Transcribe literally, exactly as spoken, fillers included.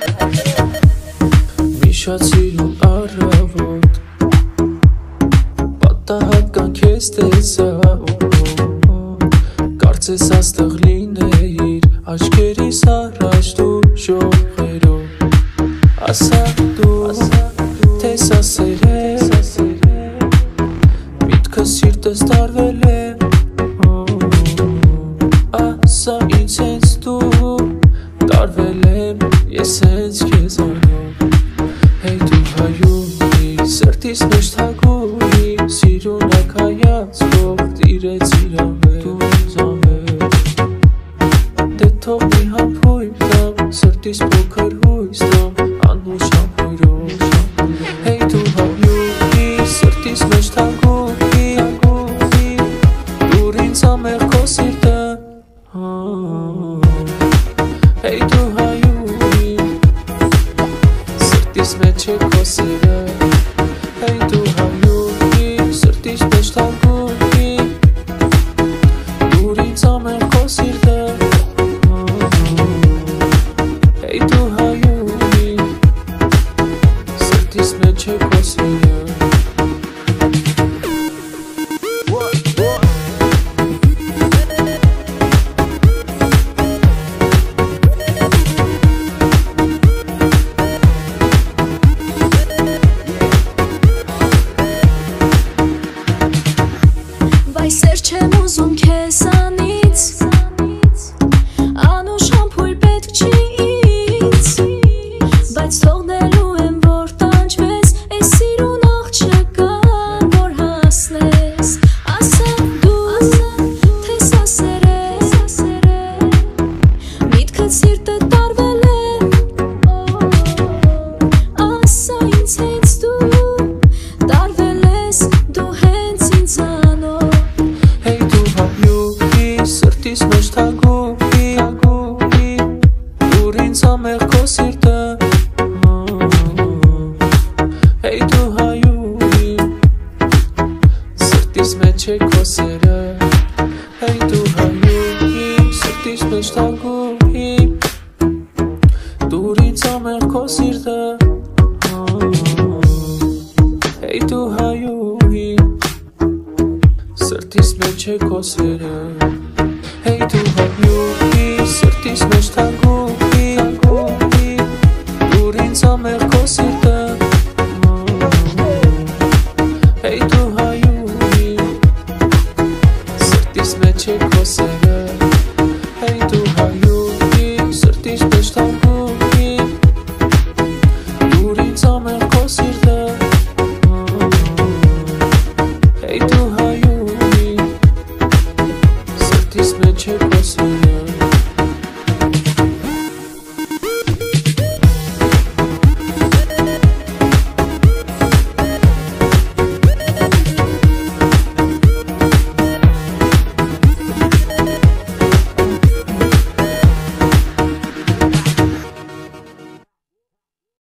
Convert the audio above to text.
Շատ սիրուն առավոտ պատահական քեզ տեսա կարծես աստեղ լինեիր աչքերիս առաջ դու շողերով ասա դու թես ասեր է միտքս սիրտս տարվել է ասա ինձ հենց դու տարվել եմ ես հենց քեզ անով Սրտիս մեջ թագուհի սիրունակ հայացքով տիրեց իրավեր դու ինձ անվեր դե թող մի համբույր տամ սրտիս փոքր հույս տամ անուշ համբույրով հեյ դու հայուհի սրտիս մեջ թագուհի դուր ինձ ամեղ քո սիրտը հեյ դու հայուհի սրտիս մեջ է քո սիրը Hey tu hayuhi, sırtis beş tanguhi Durin zamer kosirde Hey tu hayuhi, sırtis meçe kosirde Սեր չեմ ուզում քեզանից Անուշ համբույր պետք չի ինձ Բայց թողնելու եմ որ տանջվես Էս սիրուն աղջկան որ հասնես Ասա դու թես ասեր է Միտքդ սիրտը տարվել է Ասա ինձ հենց դու տարվել ես Դու հենց ինձ անով Սրտիս մեջ թագուհի դուր ինձ ամեղ քո սիրտը Հեյ դու հայուհի սրտիս մեջ է քո սերը Հեյ դու հայուհի սրտիս մեջ թագուհի դուր ինձ ամեղ քո սիրտը Հեյ դու հայուհի սրտիս մեջ է քո սերը Hey tu hayuhi, sırtis meç tanguhi Durin zamer kosir